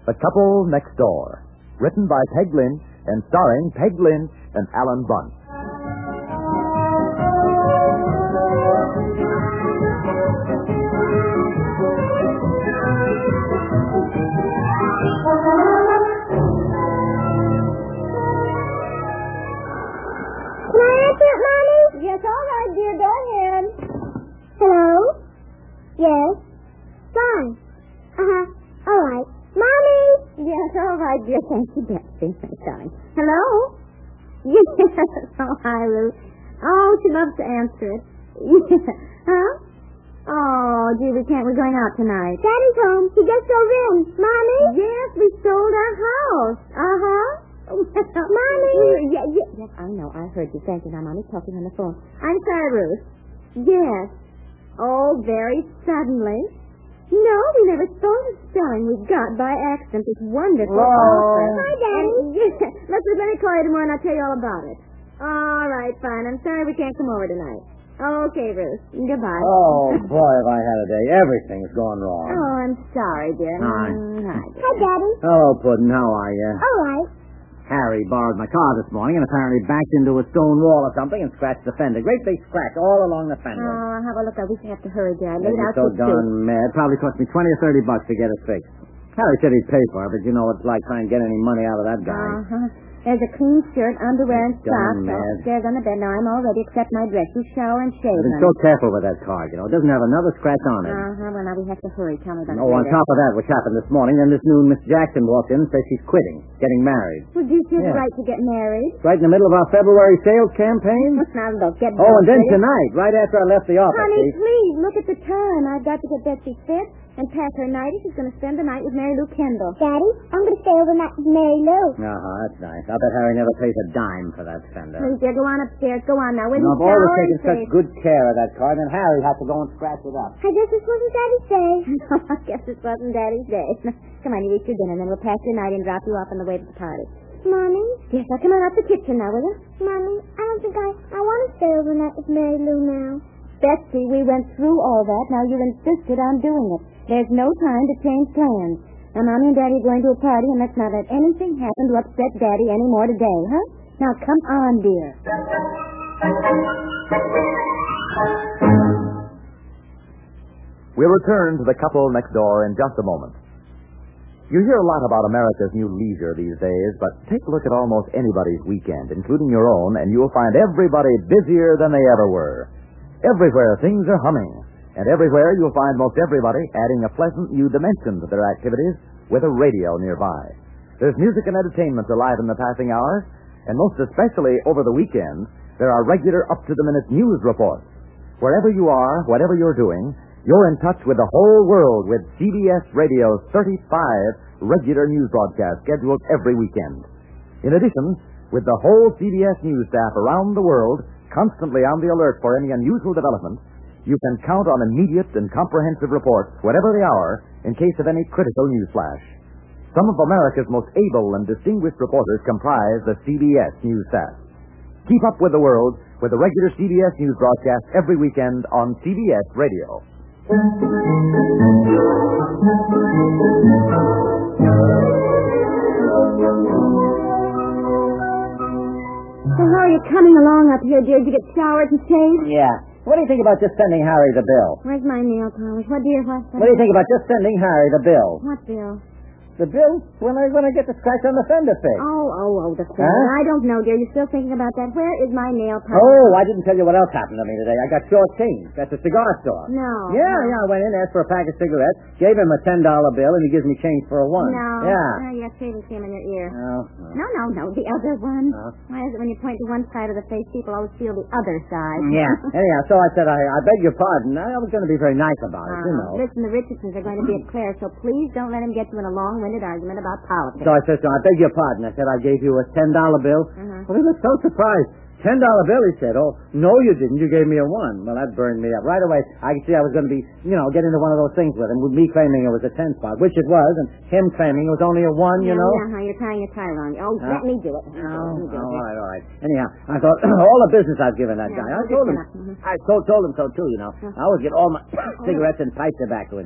The Couple Next Door. Written by Peg Lynch and starring Peg Lynch and Alan Bunce. Yes, all right, dear. Go ahead. Hello? Yes? Fine. All right. Mommy? Yes, all right, dear. Thank you, Betsy. Sorry. Hello? Yes. Oh, hi, Ruth. Oh, she loves to answer it. Yeah. Huh? Oh, gee, we're going out tonight. Daddy's home. He just drove in. Mommy? Yes, we sold our house. Mommy! Yes, I know. I heard you. Thank you. Now, Mommy's talking on the phone. I'm sorry, Ruth. Yes. Oh, very suddenly. No, we never thought of selling. We got by accident this wonderful offer. Hi, Daddy. Let me call you tomorrow and I'll tell you all about it. All right, fine. I'm sorry we can't come over tonight. Okay, Ruth. Goodbye. Oh, boy, have I had a day. Everything's gone wrong. Oh, I'm sorry, dear. Hi. Hi, dear. Hi, Daddy. Hello, Puddin'. How are you? All right. Harry borrowed my car this morning and apparently backed into a stone wall or something and scratched the fender. Great big scratch all along the fender. Oh, have a look. I wish I have to hurry, Dad. He's so darn mad. Probably cost me $20 or $30 to get it fixed. Harry said he'd pay for it, but you know what it's like trying to get any money out of that guy. There's a clean shirt, underwear, and darn socks mad. upstairs on the bed. Now, I'm all ready except my dress. You shower and shave, I've been so careful with that car, you know. It doesn't have another scratch on it. Well, now we have to hurry. Tell me about it Oh, on later. top of that, which happened this morning, then this noon Miss Jackson walked in and said she's quitting, getting married. Well, do you have the right to get married? Right in the middle of our February sales campaign. Now, look, get Oh, and then ready. tonight, right after I left the office. Honey, please, look at the time. I've got to get Betsy fit and pack her nightie. She's going to spend the night with Mary Lou Kendall. Daddy, I'm going to stay overnight with Mary Lou. That's nice. I bet Harry never pays a dime for that fender. Please, dear, go on upstairs. Go on now. When I've you shower always and taken such shave. good care of that car, then Harry had to go and scratch it up. I guess this wasn't Daddy's day. No, I guess this wasn't Daddy's day. Come on, you eat your dinner, and then we'll pass your night and drop you off on the way to the party. Mommy? Yes, now come on up the kitchen now, will you? Mommy, I don't think I want to stay overnight with Mary Lou now. Betsy, we went through all that. Now you insisted on doing it. There's no time to change plans. Now, Mommy and Daddy are going to a party, and let's not let anything happen to upset Daddy any more today, huh? Now, come on, dear. We'll return to The Couple Next Door in just a moment. You hear a lot about America's new leisure these days, but take a look at almost anybody's weekend, including your own, and you'll find everybody busier than they ever were. Everywhere things are humming, and everywhere you'll find most everybody adding a pleasant new dimension to their activities with a radio nearby. There's music and entertainment alive in the passing hours, and most especially over the weekends, there are regular up-to-the-minute news reports. Wherever you are, whatever you're doing, you're in touch with the whole world with CBS Radio's 35 regular news broadcasts scheduled every weekend. In addition, with the whole CBS News staff around the world constantly on the alert for any unusual development, you can count on immediate and comprehensive reports, whatever the hour, in case of any critical news flash. Some of America's most able and distinguished reporters comprise the CBS News staff. Keep up with the world with the regular CBS News broadcast every weekend on CBS Radio. So how are you coming along up here, dear? Did you get showered and shaved? Yeah. What do you think about just sending Harry the bill? Where's my nail polish? What, dear? What do you think about just sending Harry the bill? What bill? The bill? When I get the scratch on the fender fixed. Oh, the thing. Huh? I don't know, dear. You're still thinking about that. Where is my nail polish? Oh, I didn't tell you what else happened to me today. I got short-changed at the cigar store. No. Yeah, I went in, asked for a pack of cigarettes, gave him a $10 bill, and he gives me change for a $1. No. Yeah. No, you got shaving cream in your ear. No. No, the other one. Why is it when you point to one side of the face, people always feel the other side? Yeah. Anyhow, so I said, I beg your pardon. I was going to be very nice about it, you know. Listen, the Richardsons are going to be at Claire, so please don't let him get you in a long-winded argument about politics. So I said, I beg your pardon. I said, I gave you a $10 bill. Well, he looked so surprised. $10 bill, he said. Oh, no, you didn't. You gave me a $1. Well, that burned me up. Right away, I could see I was going to be, get into one of those things with him, with me claiming it was a 10 spot, which it was, and him claiming it was only a 1, you know. Yeah, you're tying your tie wrong. Oh, let me do it. All right. Anyhow, I thought, all the business I've given that guy, I told him. I told him so, too, you know. I always get all my cigarettes and pipe tobacco in there.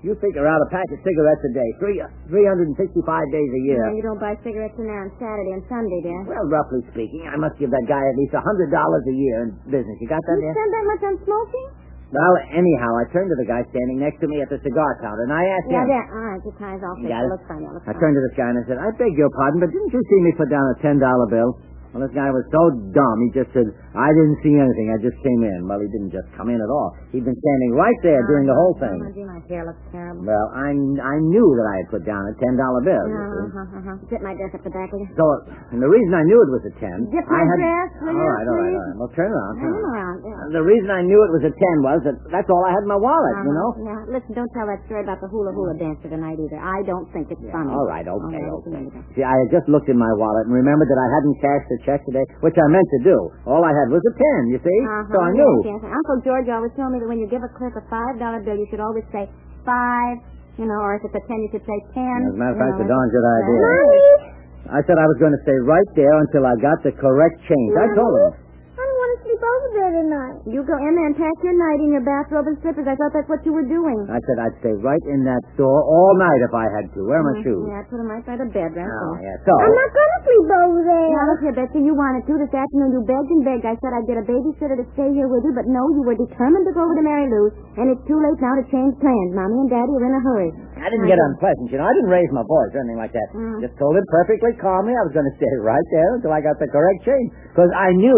You figure out a pack of cigarettes a day, 365 days a year. You don't buy cigarettes in there on Saturday and Sunday, dear. Well, roughly speaking, I must give that guy at least $100 a year in business. You got that You there? spend that much on smoking? Well, anyhow, I turned to the guy standing next to me at the cigar counter, and I asked Yeah, him... there. All right, your tie's off. You got it? Looks funny. I turned to this guy and I said, I beg your pardon, but didn't you see me put down a $10 bill? Well, this guy was so dumb, he just said, I didn't see anything, I just came in. Well, he didn't just come in at all. He'd been standing right there during the whole thing. Oh, gee, my hair looks terrible. Well, I knew that I had put down a $10 bill, you see. Dip my dress up the back of you. So, and the reason I knew it was a 10... Dip my dress, will you, All right. please? Well, turn around. Turn around, yeah. The reason I knew it was a 10 was that that's all I had in my wallet, you know? Yeah, listen, don't tell that story about the hula dancer tonight either. I don't think it's funny. All right, okay. Okay. See, I had just looked in my wallet and remembered that I hadn't cashed the check today, which I meant to do. All I had was a 10, you see? So I knew. Yes. Uncle George always told me that when you give a clerk a $5 bill, you should always say 5, or if it's a 10, you should say 10. As a matter of fact, it's a darn good idea. Mommy! I said I was going to stay right there until I got the correct change. I told him. I don't want to sleep over there tonight. You go in there and pack your night in your bathrobe and slippers. I thought that's what you were doing. I said I'd stay right in that store all night if I had to. Wear my shoes. Yeah, I put them right by the bed, right Oh, there. yeah. So... I'm not going to sleep over there. Now, look here, Betsy, you wanted to. This afternoon you begged and begged. I said I'd get a babysitter to stay here with you, but no, you were determined to go over to Mary Lou's, and it's too late now to change plans. Mommy and Daddy are in a hurry. I didn't get unpleasant, you know. I didn't raise my voice or anything like that. Just told him perfectly calmly I was going to stay right there until I got the correct change. Because I knew...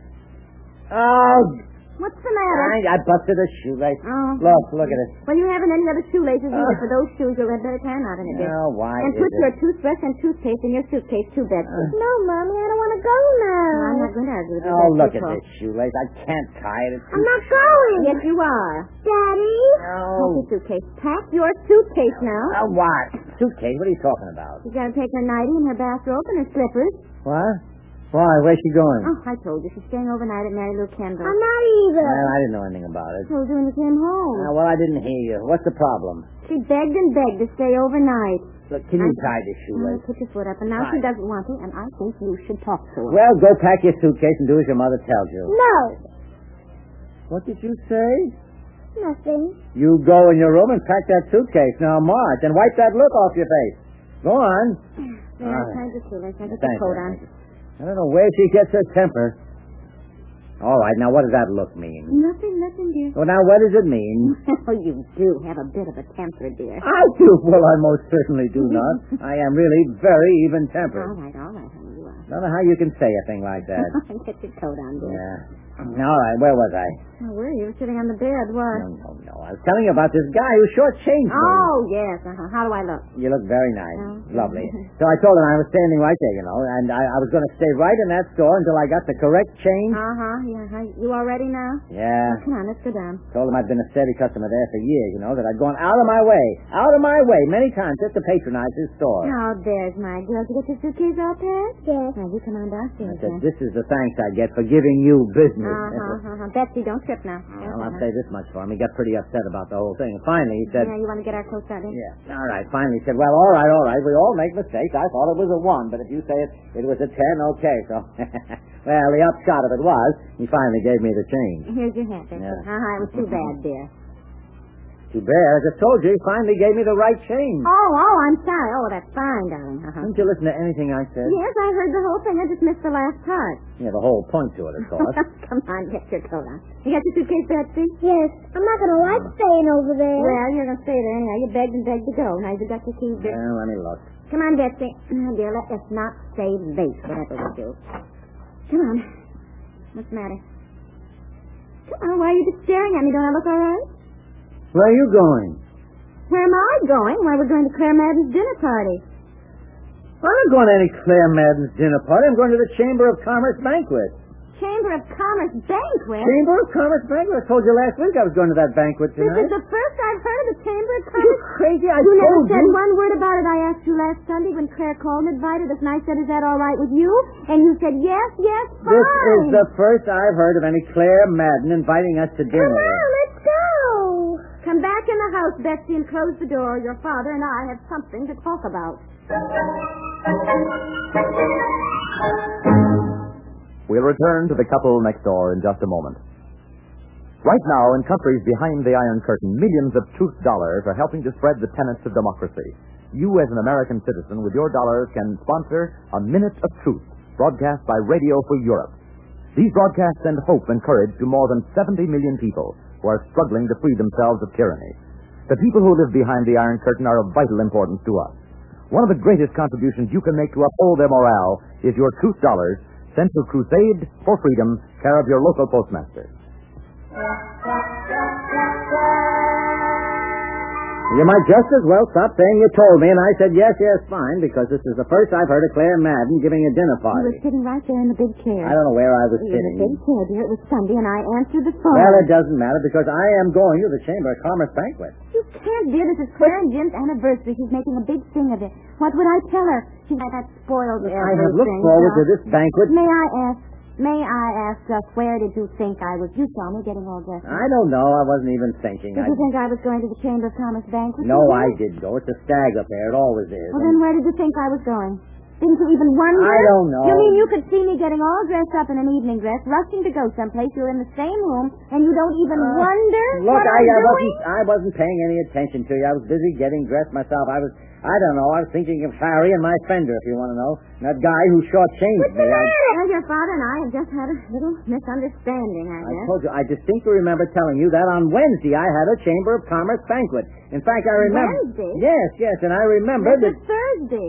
Oh... What's the matter? I busted a shoelace. Oh. Look at it. Well, you haven't any other shoelaces either. For those shoes, you'll have better time out in it, dear. No, why And is put it? your toothbrush and toothpaste in your suitcase, too, Betsy. No, Mommy, I don't want to go now. I'm not going to argue with you. Oh, look at this shoelace. I can't tie it. It's I'm not going. Yes, you are. Daddy? No. Pack your suitcase. Pack your suitcase now. What? Suitcase? What are you talking about? You got to take her nightie and her bathrobe and her slippers. What? Why? Where's she going? Oh, I told you. She's staying overnight at Mary Lou Kendall. I'm not either. Well, I didn't know anything about it. I told you when you came home. Well, I didn't hear you. What's the problem? She begged and begged to stay overnight. Look, can you tie this shoelace? Put your foot up, and now she doesn't want to, and I think you should talk to her. Well, go pack your suitcase and do as your mother tells you. No. What did you say? Nothing. You go in your room and pack that suitcase. Now march and wipe that look off your face. Go on. Yeah, I tied your shoelace. I got the coat on. I don't know where she gets her temper. All right, now what does that look mean? Nothing, dear. Well, now what does it mean? Oh, you do have a bit of a temper, dear. I do. Well, I most certainly do not. I am really very even-tempered. All right, honey, you are. I don't know how you can say a thing like that. Get your coat on, dear. Yeah. All right, where was I? Oh, were you? You were sitting on the bed, what? No. I was telling you about this guy who shortchanged me. Oh, yes. How do I look? You look very nice. Oh. Lovely. So I told him I was standing right there, and I was going to stay right in that store until I got the correct change. Yeah. You all ready now? Yeah. Oh, come on, let's go down. Told him I'd been a steady customer there for years, that I'd gone out of my way, many times just to patronize his store. Oh, there's my girl. Did you get your suitcase all packed? Yes. Now, you come on downstairs, I said, then. this is the thanks I get for giving you business. Betsy, don't trip now. Well, I'll say this much for him. He got pretty upset about the whole thing. Finally, he said... Yeah, you want to get our coats on, Yeah. All right. Finally, he said, well, all right. We all make mistakes. I thought it was a 1, but if you say it was a 10, okay. So, well, the upshot of it was, he finally gave me the change. Here's your hat, Betsy. Yeah. It was too bad, dear. Too bad. I just told you, he finally gave me the right change. Oh, I'm sorry. Oh, that's fine, darling. Didn't you listen to anything I said? Yes, I heard the whole thing. I just missed the last part. Yeah, the whole point to it, of course. Come on, get your coat on. You got your suitcase, Betsy? Yes. I'm not going to like staying over there. Well, you're going to stay there anyhow. You begged and begged to go. Now you got your keys, dear. Well, let me look. Come on, Betsy. Now, dear, let us not stay late, whatever we do. Come on. What's the matter? Come on, why are you just staring at me? Don't I look all right? Where are you going? Where am I going? Why, we're going to Claire Madden's dinner party. I'm not going to any Claire Madden's dinner party. I'm going to the Chamber of Commerce banquet. Chamber of Commerce banquet? Chamber of Commerce banquet? I told you last week I was going to that banquet This tonight. is the first I've heard of the Chamber of You Commerce. crazy? I You never told said you. one word about it. I asked you last Sunday when Claire called and invited us, and I said, is that all right with you? And you said, yes, fine. This is the first I've heard of any Claire Madden inviting us to dinner. Come on, let's go. Come back in the house, Betsy, and close the door. Your father and I have something to talk about. We'll return to the couple next door in just a moment. Right now, in countries behind the Iron Curtain, millions of truth dollars are helping to spread the tenets of democracy. You, as an American citizen, with your dollars, can sponsor A Minute of Truth, broadcast by Radio Free Europe. These broadcasts send hope and courage to more than 70 million people who are struggling to free themselves of tyranny. The people who live behind the Iron Curtain are of vital importance to us. One of the greatest contributions you can make to uphold their morale is your truth dollars sent to Crusade for Freedom, care of your local postmaster. You might just as well stop saying you told me, and I said yes, fine, because this is the first I've heard of Claire Madden giving a dinner You party. were sitting right there in the big chair. I don't know where I was In the sitting. big chair, dear. It was Sunday, and I answered the phone. Well, it doesn't matter, because I am going to the Chamber of Commerce banquet. You can't, dear. This is Claire and Jim's anniversary. She's making a big thing of it. What would I tell her? She's like that spoiled I have looked forward to this banquet. May I ask just where did you think I was? You saw me getting all dressed. I don't know. I wasn't even thinking. Did you think I was going to the Chamber of Commerce banquet? No, I didn't go. It's a stag affair. It always is. Well, then where did you think I was going? Didn't you even wonder? I don't know. You mean you could see me getting all dressed up in an evening dress, rushing to go someplace? You're in the same room, and you don't even wonder Look, what I'm doing? I wasn't paying any attention to you. I was busy getting dressed myself. I don't know. I was thinking of Harry and my fender, if you want to know. That guy who shortchanged me. Well, your father and I have just had a little misunderstanding, I I guess. told you, I distinctly remember telling you that on Wednesday I had a Chamber of Commerce banquet. In fact, I remember... Wednesday? Yes, and I remember This that... is Thursday.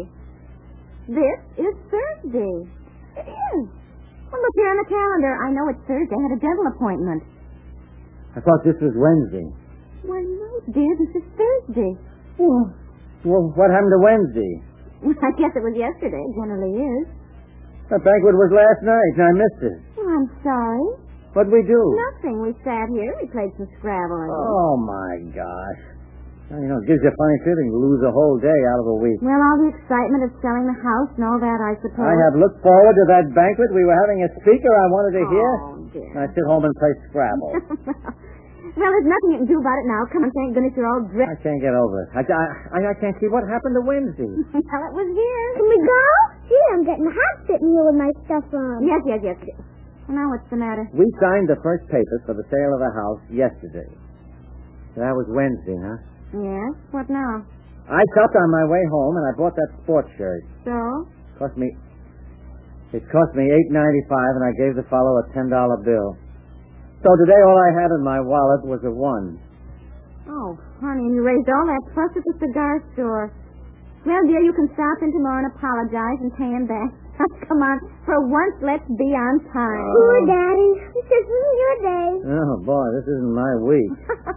This is Thursday. It is. Well, look here on the calendar. I know it's Thursday. I had a dental appointment. I thought this was Wednesday. Well, no, dear. This is Thursday. Well, what happened to Wednesday? Well, I guess it was yesterday. It generally is. The banquet was last night, and I missed it. Well, I'm sorry. What'd we do? Nothing. We sat here. We played some Scrabble. Oh, my gosh. Well, you know, it gives you a funny feeling to lose a whole day out of a week. Well, all the excitement of selling the house and all that, I suppose. I have looked forward to that banquet. We were having a speaker I wanted to hear. Oh, dear. And I sit home and play Scrabble. Well, there's nothing you can do about it now. Come on, thank goodness you're all I dressed. can't get over it. I can't see what happened to Wednesday. Well, it was here. Can we go? Gee, I'm getting hot sitting here with my stuff on. Yes. Well, now what's the matter? We signed the first papers for the sale of the house yesterday. That was Wednesday, huh? Yes? What now? I stopped on my way home and I bought that sports shirt. So? It cost me $8.95, and I gave the fellow a $10 bill. So today all I had in my wallet was a $1. Oh, honey, and you raised all that fuss at the cigar store. Well, dear, you can stop in tomorrow and apologize and pay him back. Come on, for once, let's be on time. Poor Daddy. This isn't your day. Oh, boy, this isn't my week.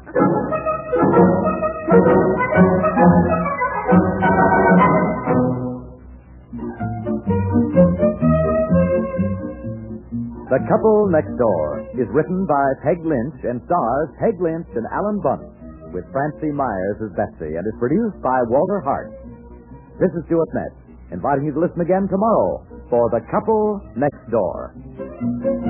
The Couple Next Door is written by Peg Lynch and stars Peg Lynch and Alan Bunce, with Francie Myers as Betsy, and is produced by Walter Hart. This is Stuart Metz, inviting you to listen again tomorrow for The Couple Next Door.